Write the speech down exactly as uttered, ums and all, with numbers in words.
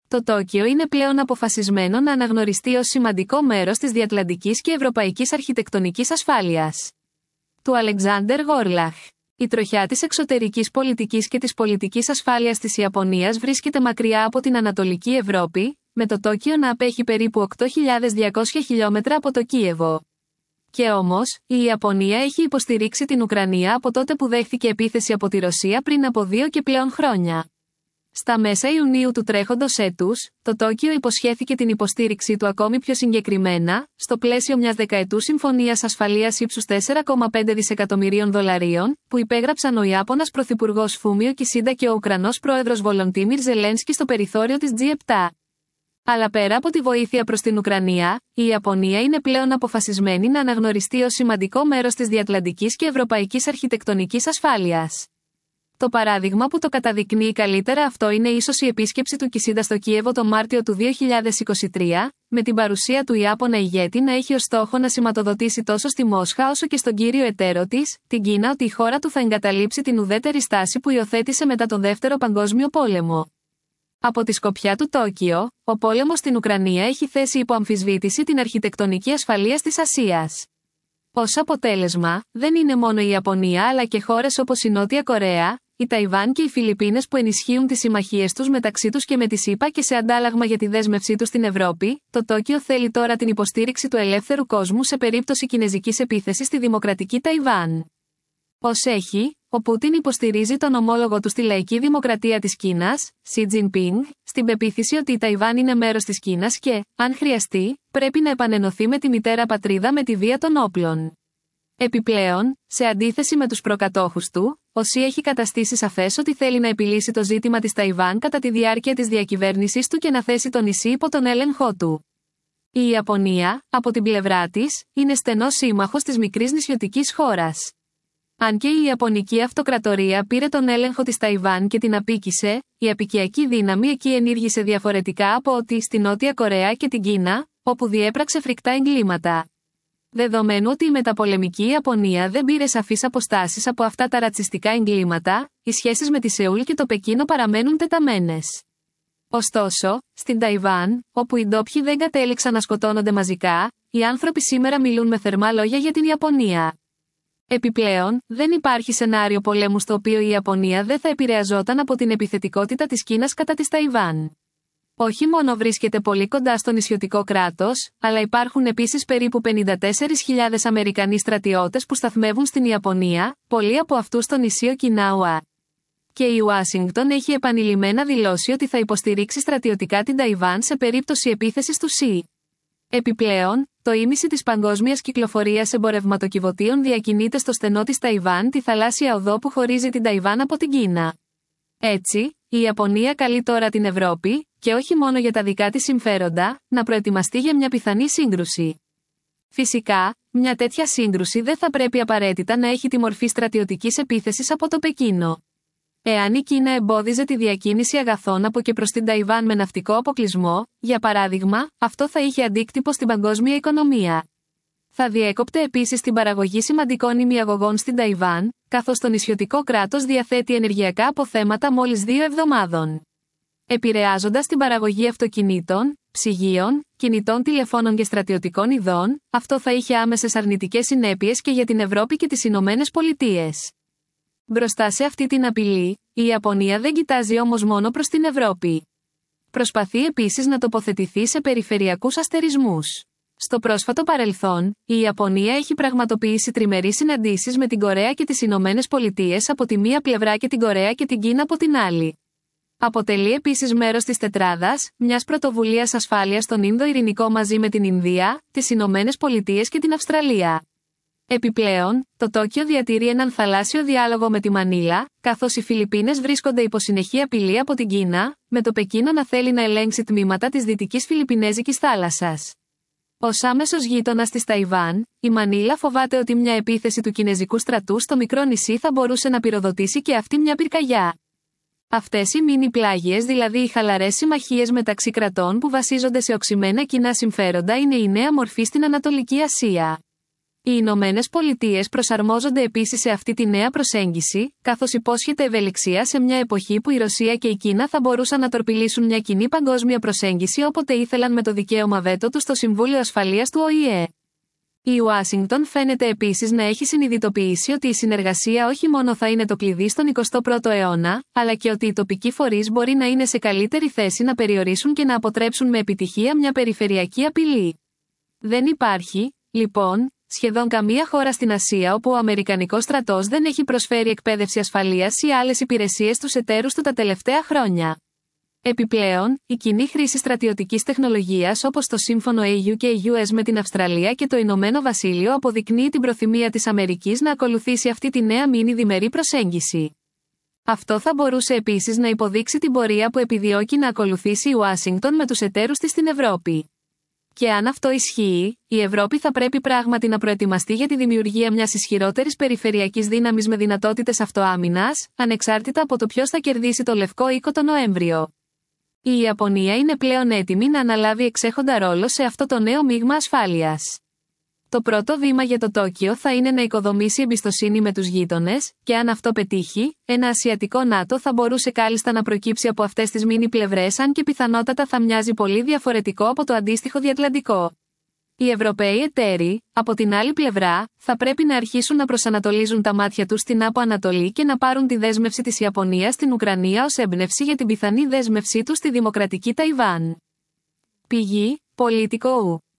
Το Τόκιο είναι πλέον αποφασισμένο να αναγνωριστεί ως σημαντικό μέρος της διατλαντικής και ευρωπαϊκής αρχιτεκτονικής ασφάλειας. Του Αλεξάνδερ Γόρλαχ. Η τροχιά της εξωτερικής πολιτικής και της πολιτικής ασφάλειας της Ιαπωνίας βρίσκεται μακριά από την Ανατολική Ευρώπη, με το Τόκιο να απέχει περίπου οκτώ χιλιάδες διακόσια χιλιόμετρα από το Κίεβο. Και όμως, η Ιαπωνία έχει υποστηρίξει την Ουκρανία από τότε που δέχθηκε επίθεση από τη Ρωσία πριν από δύο και πλέον χρόνια. Στα μέσα Ιουνίου του τρέχοντος έτους, το Τόκιο υποσχέθηκε την υποστήριξή του ακόμη πιο συγκεκριμένα, στο πλαίσιο μιας δεκαετούς συμφωνίας ασφαλείας ύψους τέσσερα κόμμα πέντε δισεκατομμυρίων δολαρίων, που υπέγραψαν ο Ιάπωνας Πρωθυπουργός Φούμιο Κισίντα και ο Ουκρανός Πρόεδρος Βολοντίμιρ Ζελένσκι στο περιθώριο της τζι επτά. Αλλά πέρα από τη βοήθεια προς την Ουκρανία, η Ιαπωνία είναι πλέον αποφασισμένη να αναγνωριστεί ως σημαντικό μέρος της διατλαντικής και ευρωπαϊκής αρχιτεκτονικής ασφάλειας. Το παράδειγμα που το καταδεικνύει καλύτερα αυτό είναι ίσως η επίσκεψη του Κισίντα στο Κίεβο το Μάρτιο του δύο χιλιάδες είκοσι τρία, με την παρουσία του Ιάπωνα ηγέτη να έχει ως στόχο να σηματοδοτήσει τόσο στη Μόσχα όσο και στον κύριο εταίρο της, την Κίνα, ότι η χώρα του θα εγκαταλείψει την ουδέτερη στάση που υιοθέτησε μετά τον Δεύτερο Παγκόσμιο Πόλεμο. Από τη σκοπιά του Τόκιο, ο πόλεμος στην Ουκρανία έχει θέσει υπό αμφισβήτηση την αρχιτεκτονική ασφαλείας της Ασίας. Ως αποτέλεσμα, δεν είναι μόνο η Ιαπωνία αλλά και χώρες όπως η Νότια Κορέα, η Ταϊβάν και οι Φιλιππίνες που ενισχύουν τις συμμαχίες τους μεταξύ τους και με τη ΣΥΠΑ και σε αντάλλαγμα για τη δέσμευσή τους στην Ευρώπη, το Τόκιο θέλει τώρα την υποστήριξη του ελεύθερου κόσμου σε περίπτωση κινεζικής επίθεσης στη δημοκρατική Ταϊβάν. Ως έχει, ο Πούτιν υποστηρίζει τον ομόλογο του στη λαϊκή δημοκρατία της Κίνας, Σι Τζινπίνγκ, στην πεποίθηση ότι η Ταϊβάν είναι μέρος της Κίνας και, αν χρειαστεί, πρέπει να επανενωθεί με τη μητέρα πατρίδα με τη βία των όπλων. Επιπλέον, σε αντίθεση με τους προκατόχους του, ο Σι έχει καταστήσει σαφές ότι θέλει να επιλύσει το ζήτημα της Ταϊβάν κατά τη διάρκεια της διακυβέρνησής του και να θέσει το νησί υπό τον έλεγχό του. Η Ιαπωνία, από την πλευρά της, είναι στενός σύμμαχος της μικρής νησιωτικής χώρας. Αν και η Ιαπωνική Αυτοκρατορία πήρε τον έλεγχο της Ταϊβάν και την απίκησε, η απικιακή δύναμη εκεί ενήργησε διαφορετικά από ότι στη Νότια Κορέα και την Κίνα, όπου διέπραξε φρικτά εγκλήματα. Δεδομένου ότι η μεταπολεμική Ιαπωνία δεν πήρε σαφείς αποστάσεις από αυτά τα ρατσιστικά εγκλήματα, οι σχέσεις με τη Σεούλ και το Πεκίνο παραμένουν τεταμένες. Ωστόσο, στην Ταϊβάν, όπου οι ντόπιοι δεν κατέληξαν να σκοτώνονται μαζικά, οι άνθρωποι σήμερα μιλούν με θερμά λόγια για την Ιαπωνία. Επιπλέον, δεν υπάρχει σενάριο πολέμου στο οποίο η Ιαπωνία δεν θα επηρεαζόταν από την επιθετικότητα της Κίνας κατά της Ταϊβάν. Όχι μόνο βρίσκεται πολύ κοντά στο νησιωτικό κράτος, αλλά υπάρχουν επίσης περίπου πενήντα τέσσερις χιλιάδες Αμερικανοί στρατιώτες που σταθμεύουν στην Ιαπωνία, πολλοί από αυτούς στο νησί Οκινάουα. Και η Ουάσιγκτον έχει επανειλημμένα δηλώσει ότι θα υποστηρίξει στρατιωτικά την Ταϊβάν σε περίπτωση επίθεσης του Σι. Επιπλέον, το ίμιση της παγκόσμιας κυκλοφορίας εμπορευματοκιβωτίων διακινείται στο στενό της Ταϊβάν, τη θαλάσσια οδό που χωρίζει την Ταϊβάν από την Κίνα. Έτσι, η Ιαπωνία καλεί τώρα την Ευρώπη, και όχι μόνο για τα δικά της συμφέροντα, να προετοιμαστεί για μια πιθανή σύγκρουση. Φυσικά, μια τέτοια σύγκρουση δεν θα πρέπει απαραίτητα να έχει τη μορφή στρατιωτικής επίθεσης από το Πεκίνο. Εάν η Κίνα εμπόδιζε τη διακίνηση αγαθών από και προς την Ταϊβάν με ναυτικό αποκλεισμό, για παράδειγμα, αυτό θα είχε αντίκτυπο στην παγκόσμια οικονομία. Θα διέκοπτε επίσης την παραγωγή σημαντικών ημιαγωγών στην Ταϊβάν, καθώς το νησιωτικό κράτος διαθέτει ενεργειακά αποθέματα μόλις δύο εβδομάδων. Επηρεάζοντας την παραγωγή αυτοκινήτων, ψυγείων, κινητών τηλεφώνων και στρατιωτικών ειδών, αυτό θα είχε άμεσες αρνητικές συνέπειες και για την Ευρώπη και τις Ηνωμένες Πολιτείες. Μπροστά σε αυτή την απειλή, η Ιαπωνία δεν κοιτάζει όμως μόνο προς την Ευρώπη. Προσπαθεί επίσης να τοποθετηθεί σε περιφερειακούς αστερισμούς. Στο πρόσφατο παρελθόν, η Ιαπωνία έχει πραγματοποιήσει τριμερείς συναντήσεις με την Κορέα και τις Ηνωμένες Πολιτείες από τη μία πλευρά και την Κορέα και την Κίνα από την άλλη. Αποτελεί επίσης μέρος της τετράδας, μιας πρωτοβουλίας ασφάλειας στον Ινδο-Ειρηνικό μαζί με την Ινδία, τις Ηνωμένες Πολιτείες και την Αυστραλία. Επιπλέον, το Τόκιο διατηρεί έναν θαλάσσιο διάλογο με τη Μανίλα, καθώς οι Φιλιππίνες βρίσκονται υπό συνεχή απειλή από την Κίνα, με το Πεκίνο να θέλει να ελέγξει τμήματα της δυτικής Φιλιππινέζικης θάλασσας. Ως άμεσος γείτονας της Ταϊβάν, η Μανίλα φοβάται ότι μια επίθεση του κινεζικού στρατού στο μικρό νησί θα μπορούσε να πυροδοτήσει και αυτή μια πυρκαγιά. Αυτές οι μίνι πλάγιες, δηλαδή οι χαλαρές συμμαχίες μεταξύ κρατών που βασίζονται σε οξυμένα κοινά συμφέροντα, είναι η νέα μορφή στην Ανατολική Ασία. Οι Ηνωμένες Πολιτείες προσαρμόζονται επίσης σε αυτή τη νέα προσέγγιση, καθώς υπόσχεται ευελιξία σε μια εποχή που η Ρωσία και η Κίνα θα μπορούσαν να τορπιλήσουν μια κοινή παγκόσμια προσέγγιση όποτε ήθελαν με το δικαίωμα βέτο του στο Συμβούλιο Ασφαλείας του Ο Η Ε. Η Ουάσιγκτον φαίνεται επίσης να έχει συνειδητοποιήσει ότι η συνεργασία όχι μόνο θα είναι το κλειδί στον εικοστό πρώτο αιώνα, αλλά και ότι οι τοπικοί φορείς μπορεί να είναι σε καλύτερη θέση να περιορίσουν και να αποτρέψουν με επιτυχία μια περιφερειακή απειλή. Δεν υπάρχει, λοιπόν, σχεδόν καμία χώρα στην Ασία όπου ο Αμερικανικός στρατός δεν έχει προσφέρει εκπαίδευση ασφαλείας ή άλλες υπηρεσίες στους εταίρους του τα τελευταία χρόνια. Επιπλέον, η κοινή χρήση στρατιωτικής τεχνολογίας όπως το σύμφωνο Ε Γιου και Γιου Ες με την Αυστραλία και το Ηνωμένο Βασίλειο αποδεικνύει την προθυμία της Αμερικής να ακολουθήσει αυτή τη νέα μίνι διμερή προσέγγιση. Αυτό θα μπορούσε επίσης να υποδείξει την πορεία που επιδιώκει να ακολουθήσει η Ουάσιγκτον με τους εταίρους της στην Ευρώπη. Και αν αυτό ισχύει, η Ευρώπη θα πρέπει πράγματι να προετοιμαστεί για τη δημιουργία μιας ισχυρότερης περιφερειακής δύναμης με δυνατότητες αυτοάμυνας, ανεξάρτητα από το ποιος θα κερδίσει το Λευκό Οίκο το Νοέμβριο. Η Ιαπωνία είναι πλέον έτοιμη να αναλάβει εξέχοντα ρόλο σε αυτό το νέο μείγμα ασφάλειας. Το πρώτο βήμα για το Τόκιο θα είναι να οικοδομήσει εμπιστοσύνη με τους γείτονες, και αν αυτό πετύχει, ένα ασιατικό ΝΑΤΟ θα μπορούσε κάλλιστα να προκύψει από αυτές τις μίνι πλευρές, αν και πιθανότατα θα μοιάζει πολύ διαφορετικό από το αντίστοιχο διατλαντικό. Οι Ευρωπαίοι εταίροι, από την άλλη πλευρά, θα πρέπει να αρχίσουν να προσανατολίζουν τα μάτια τους στην Άπο Ανατολή και να πάρουν τη δέσμευση της Ιαπωνίας στην Ουκρανία ως έμπνευση για την πιθανή δέσμευσή τους στη δημοκρατική Ταϊβάν. Πηγή: Πολίτικο Ου.